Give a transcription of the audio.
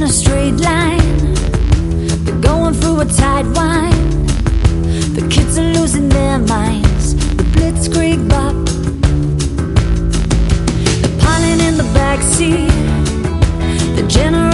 a straight line, they're going through a tight wine. The kids are losing their minds, the blitzkrieg bop. They're piling in the backseat, the general